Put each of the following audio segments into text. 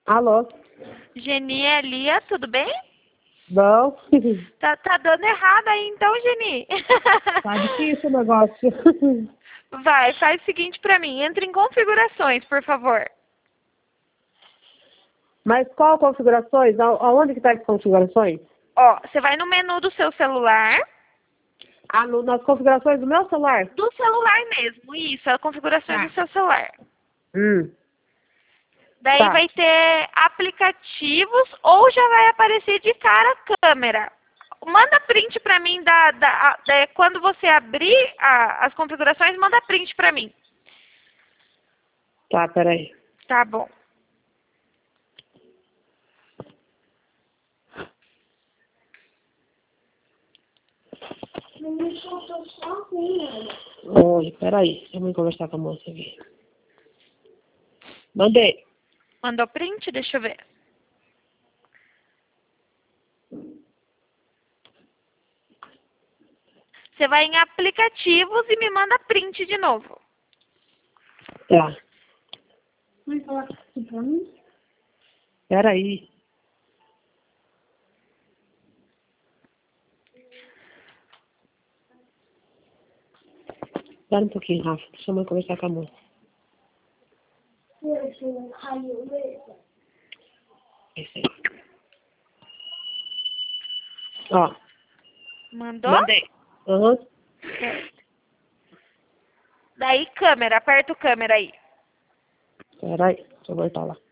Alô? Geni e Lia, tudo bem? Bom? Tá dando errado aí então, Geni. Tá difícil o negócio. Vai, faz o seguinte pra mim. Entra em configurações, por favor. Mas qual configurações? Aonde que tá as configurações? Ó, você vai no menu do seu celular. Ah, nas configurações do meu celular? Do celular mesmo, isso. As configurações do seu celular. Daí Tá. vai ter aplicativos ou já vai aparecer de cara a câmera. Manda print pra mim quando você abrir as configurações, manda print pra mim. Tá, peraí. Tá bom. Oi, peraí. Vamos conversar com a moça aqui. Mandei. Mandou print? Deixa eu ver. Você vai em aplicativos e me manda print de novo. Tá. Vai falar com pra mim? Peraí. Espera um pouquinho, Rafa. Deixa eu conversar com a moça. Esse aí. Ó. Mandou? Mandei. Aham. Certo. Daí câmera, aperta o câmera aí. Peraí. Deixa eu voltar lá.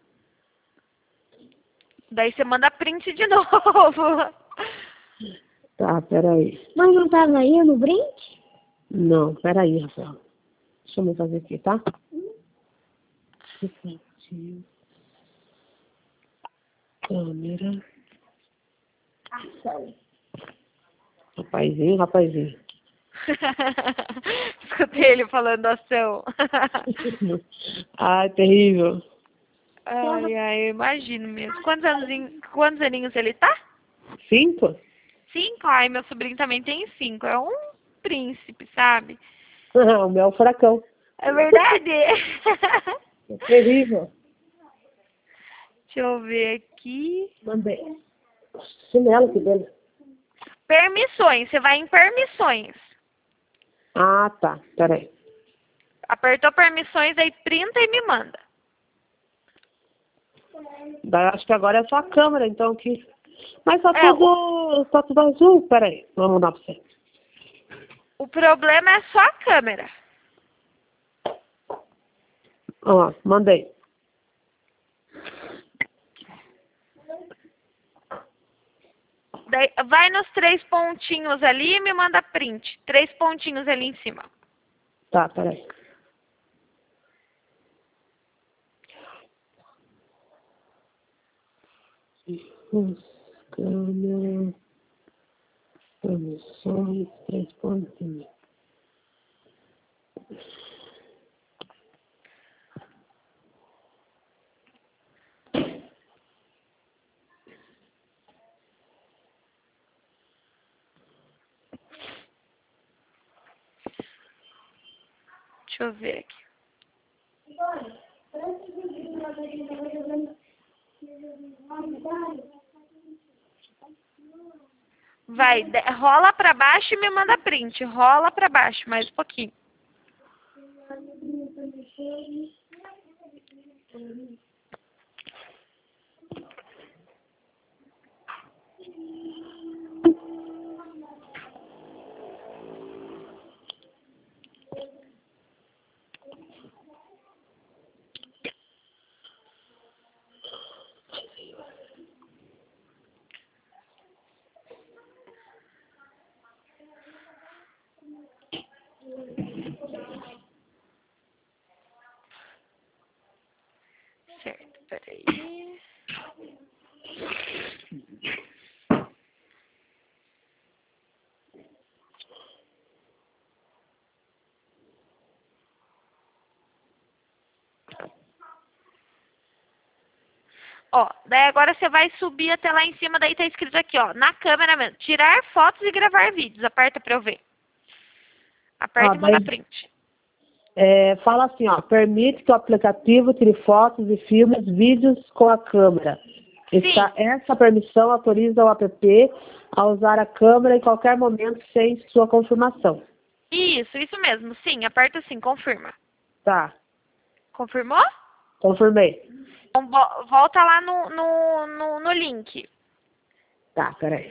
Daí você manda print de novo. Tá, peraí. Mas não tava aí no brinde? Não, peraí, Rafael. Deixa eu fazer aqui, tá? Aplicativo. Câmera. Ação. Rapazinho. Escutei ele falando ação. Ai, terrível. Ai, eu imagino mesmo. Quantos aninhos ele tá? 5? 5? Ai, meu sobrinho também tem 5. É um príncipe, sabe? O meu é o furacão. É verdade? É terrível. Deixa eu ver aqui. Mandei. Chinelo que dele. Permissões. Você vai em permissões. Ah, tá. Peraí. Apertou permissões, aí printa e me manda. Acho que agora é só a câmera, então, que... Mas tá É, tudo azul. Peraí. Vou mandar pra você. O problema é só a câmera. Ó, mandei. Daí, vai nos 3 pontinhos ali e me manda print. 3 pontinhos ali em cima. Tá, peraí. Câmera. Permissões. 3 pontinhos. Deixa eu ver aqui. Vai, rola pra baixo e me manda print. Rola pra baixo, mais um pouquinho. Certo, peraí. Ó, daí agora você vai subir até lá em cima, daí tá escrito aqui, ó, na câmera mesmo. Tirar fotos e gravar vídeos. Aperta pra eu ver. Aperta Ó, e manda daí... print. Fala assim, ó, permite que o aplicativo tire fotos e filmes, vídeos com a câmera. Essa permissão autoriza o app a usar a câmera em qualquer momento sem sua confirmação. Isso mesmo. Sim, aperta sim, confirma. Tá, Confirmou? confirmei. Então, volta lá no link. Tá, peraí.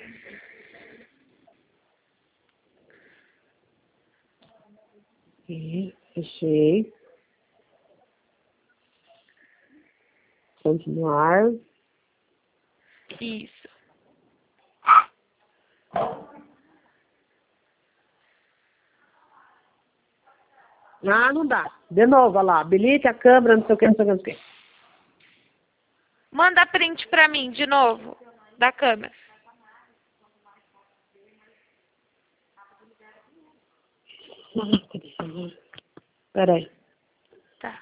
Fechei. Continuar. Isso. Ah, não dá. De novo, olha lá. Habilite a câmera, não sei o que, não sei o que, não sei o que. Manda print pra mim, de novo, da câmera. Peraí. Tá.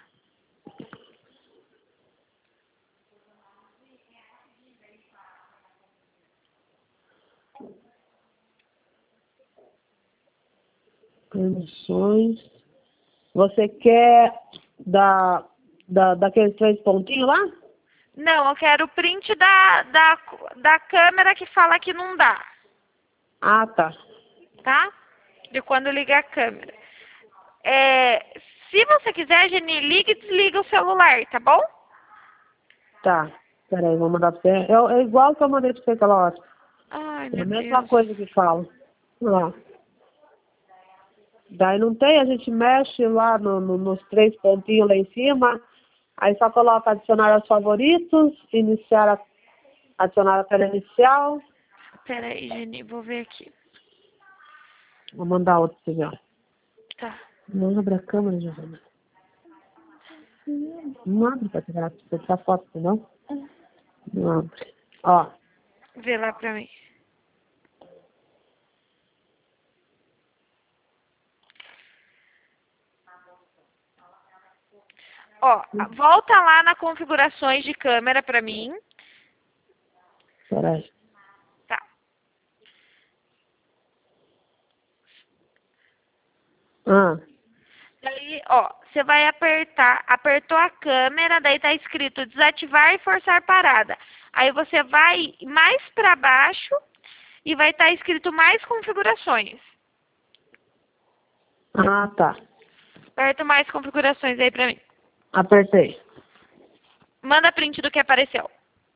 Permissões. Você quer daqueles 3 pontinhos lá? Não, eu quero o print da câmera que fala que não dá, Ah, tá. tá? De quando liga a câmera. Se você quiser, Geni, liga e desliga o celular, tá bom? Tá. Peraí, vou mandar pra você. É igual que eu mandei pra você aquela hora. Ai, É meu a mesma Deus. coisa que fala. Lá. Daí não tem, a gente mexe lá nos 3 pontinhos lá em cima. Aí só coloca adicionar aos favoritos, adicionar a tela inicial. Pera aí, Geni, vou ver aqui. Vou mandar outro pra você ver, ó. Tá. Não abre a câmera, Giovana. Não abre pra tirar foto, não? Não abre. Ó, Vê lá pra mim. Ó, volta lá na configurações de câmera pra mim. peraí. Tá. Ah, Daí, ó, você vai apertou a câmera, daí tá escrito desativar e forçar parada. Aí você vai mais pra baixo e vai estar escrito mais configurações. tá. Aperta mais configurações aí pra mim. Apertei. Manda print do que apareceu.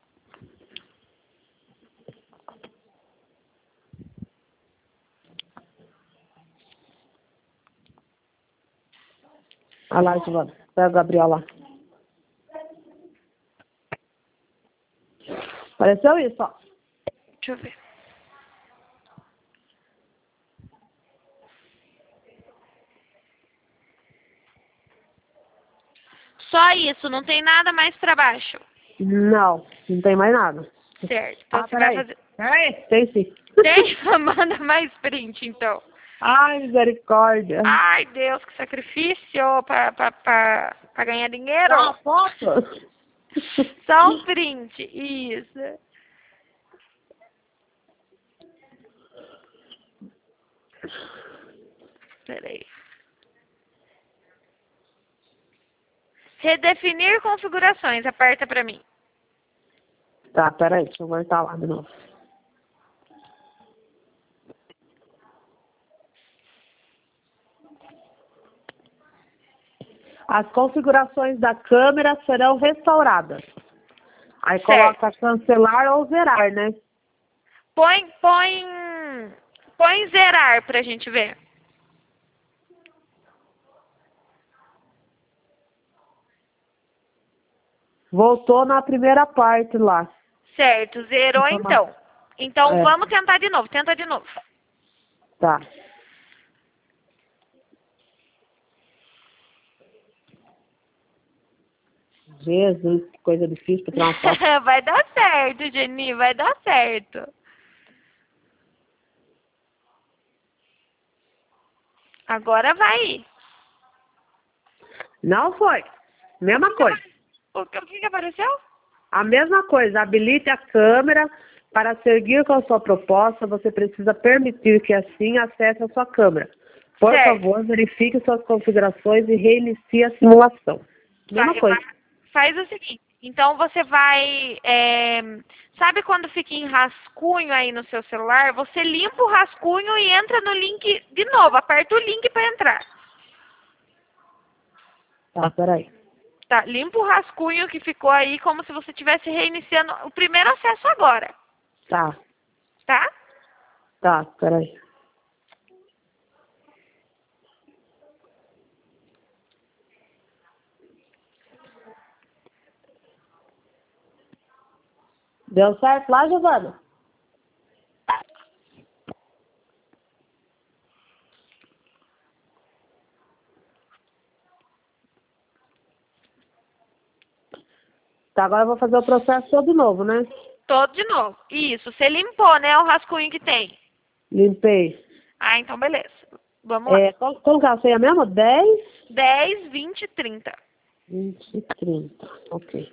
Olha lá, Giovana. Pega o Gabriel lá. Apareceu isso, ó. Deixa eu ver. Só isso, não tem nada mais pra baixo. Não tem mais nada. Certo. Então você peraí. vai fazer. Peraí, tem sim. Tem? Manda mais print, então. Ai, misericórdia. Ai, Deus, que sacrifício pra ganhar dinheiro. Ah, foto? Só um print. Isso. Peraí. Redefinir configurações. Aperta pra mim. Tá, peraí, deixa eu voltar lá de novo. As configurações da câmera serão restauradas. Aí Certo. coloca cancelar ou zerar, né? Põe zerar pra gente ver. Voltou na primeira parte lá. Certo, zerou então. Então vamos tentar de novo. Tenta de novo. Tá. Jesus, que coisa difícil pra tirar uma foto. Vai dar certo, Geni, vai dar certo. Agora vai. Não foi. Mesma coisa. O que apareceu? A mesma coisa. Habilite a câmera. Para seguir com a sua proposta, você precisa permitir que assim acesse a sua câmera. Por Certo. favor, verifique suas configurações e reinicie a simulação. Mesma coisa. Faz o seguinte, então você vai, sabe quando fica em rascunho aí no seu celular? Você limpa o rascunho e entra no link de novo, aperta o link para entrar. Tá, peraí. Tá, limpa o rascunho que ficou aí como se você estivesse reiniciando o primeiro acesso agora, Tá, tá? tá, peraí. Deu certo lá, Giovana? Tá, agora eu vou fazer o processo todo de novo, né? Todo de novo. Isso, você limpou, né, o rascunho que tem. Limpei. Ah, então beleza. Vamos lá. Como que é a senha mesmo? 10, 10, 20, 30. 20, 30. Ok.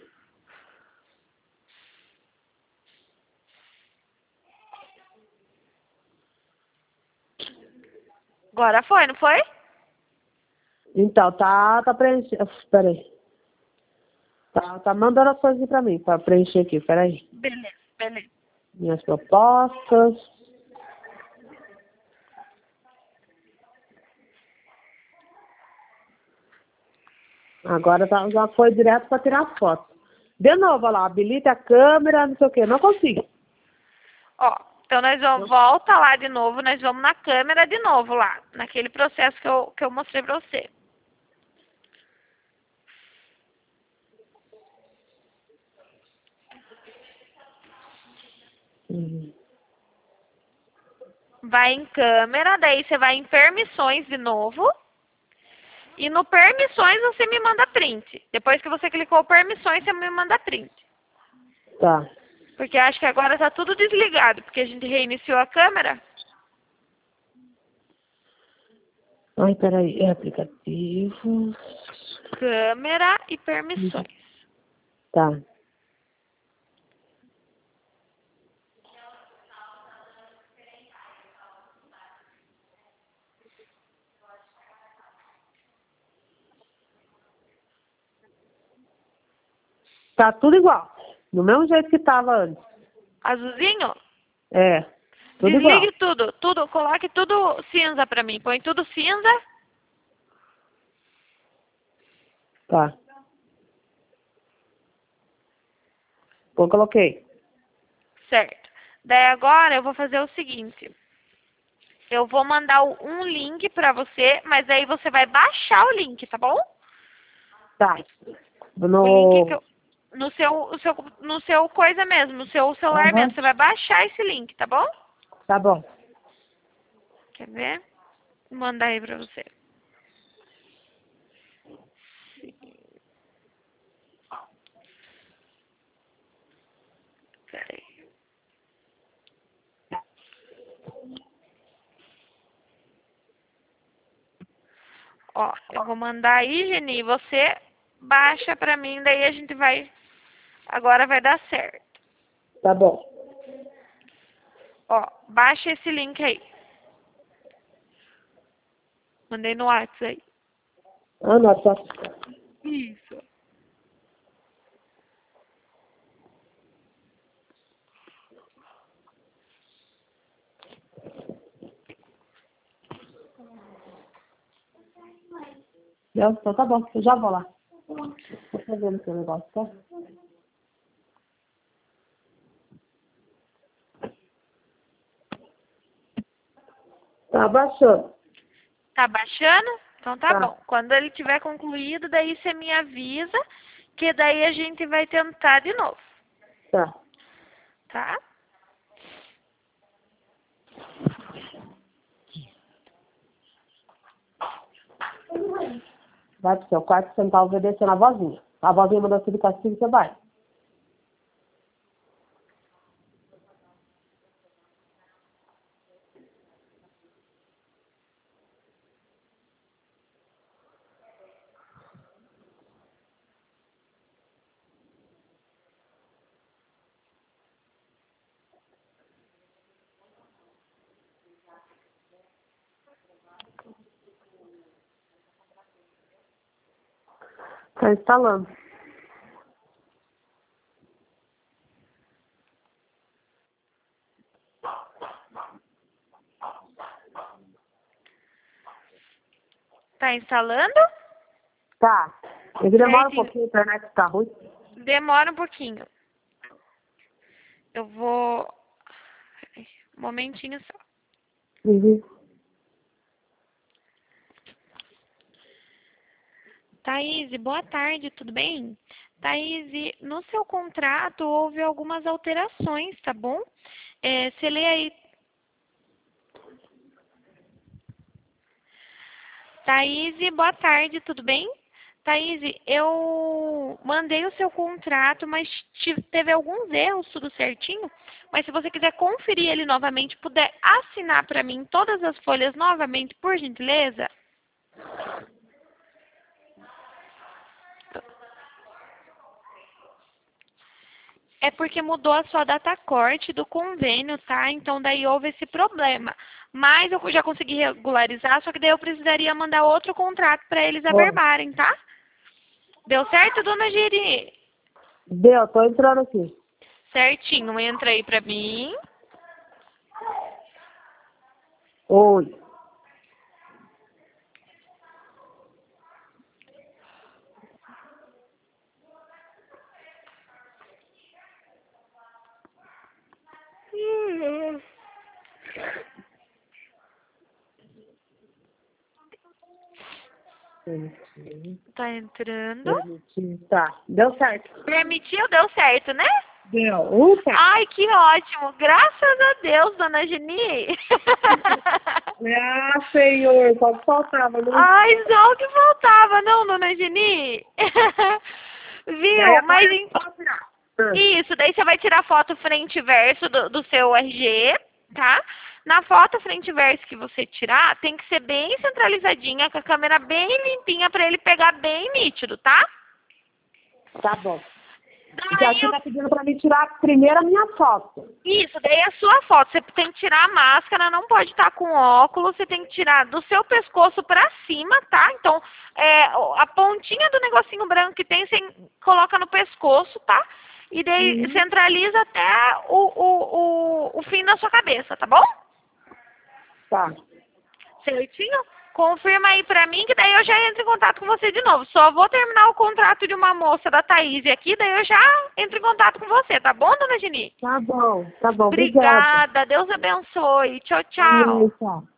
Agora foi, não foi? Então, tá preenchendo. Peraí. Tá mandando as coisas aqui pra mim, pra preencher aqui. Peraí. Beleza, beleza. Minhas propostas. Agora já foi direto para tirar as fotos. De novo, olha lá, habilita a câmera, não sei o quê. Não consigo. Ó, então nós vamos, volta lá de novo, nós vamos na câmera de novo lá, naquele processo que eu mostrei pra você. Uhum. Vai em câmera, daí você vai em permissões de novo. E no permissões você me manda print. Depois que você clicou permissões, você me manda print. Tá. Porque acho que agora tá tudo desligado, porque a gente reiniciou a câmera. Ai, peraí. É aplicativo. Câmera e permissões. Tá. Tá tudo igual. Do mesmo jeito que tava antes. Azulzinho? É. Tudo Desligue igual. tudo, coloque tudo cinza pra mim. Põe tudo cinza. Tá. Pô, coloquei. Certo. Daí agora eu vou fazer o seguinte. Eu vou mandar um link pra você, mas aí você vai baixar o link, tá bom? Tá. O link que No... eu, no seu coisa mesmo, no seu celular Aham. mesmo. Você vai baixar esse link, tá bom? Tá bom. Quer ver? Vou mandar aí pra você. Peraí. Ó, eu vou mandar aí, Geni, você baixa pra mim, daí a gente vai... Agora vai dar certo. Tá bom. Ó, baixa esse link aí. Mandei no WhatsApp aí. Ah, não, tá. Isso. Então tá bom. Eu já vou lá. Tô fazendo seu negócio, tá? Tá baixando. Tá baixando? Então tá Tá. bom. Quando ele tiver concluído, daí você me avisa, que daí a gente vai tentar de novo, Tá. tá? Vai pro seu quarto sentar obedecendo a vozinha. A vozinha mandou subir castigo, você vai. Tá instalando. Tá instalando? Tá. É que demora um Certinho. pouquinho, a internet tá ruim. Demora um pouquinho. Eu vou... Um momentinho só. Uhum. Thaís, boa tarde, tudo bem? Thaís, no seu contrato houve algumas alterações, tá bom? Você lê aí. Thaís, boa tarde, tudo bem? Thaís, eu mandei o seu contrato, mas teve alguns erros, tudo certinho. Mas se você quiser conferir ele novamente, puder assinar para mim todas as folhas novamente, por gentileza. É porque mudou a sua data corte do convênio, tá? Então daí houve esse problema. Mas eu já consegui regularizar, só que daí eu precisaria mandar outro contrato para eles Oi. averbarem, tá? Deu certo, dona Giri? Deu, tô entrando aqui. Certinho, entra aí pra mim. Oi. Tá entrando. Tá, deu certo. Permitiu, deu certo, né? Deu. Ufa! Ai, que ótimo. Graças a Deus, dona Geni. Ah, senhor, só que faltava, né? Ai, só o que faltava, não, dona Geni? Daí Viu? agora Mas é só tirar. isso, daí você vai tirar foto frente e verso do seu RG, tá? Na foto frente e verso que você tirar, tem que ser bem centralizadinha, com a câmera bem limpinha pra ele pegar bem nítido, tá? Tá bom. Então Daí você tá pedindo pra mim tirar primeiro a minha foto. isso, daí a sua foto, você tem que tirar a máscara, não pode estar com óculos, você tem que tirar do seu pescoço pra cima, tá? Então, a pontinha do negocinho branco que tem, você coloca no pescoço, tá? E daí centraliza até o fim da sua cabeça, tá bom? Tá. Certinho? Confirma aí pra mim, que daí eu já entro em contato com você de novo. Só vou terminar o contrato de uma moça da Thaís aqui, daí eu já entro em contato com você, tá bom, dona Geni? Tá bom, obrigada. Obrigada, Deus abençoe. Tchau, tchau. Tchau.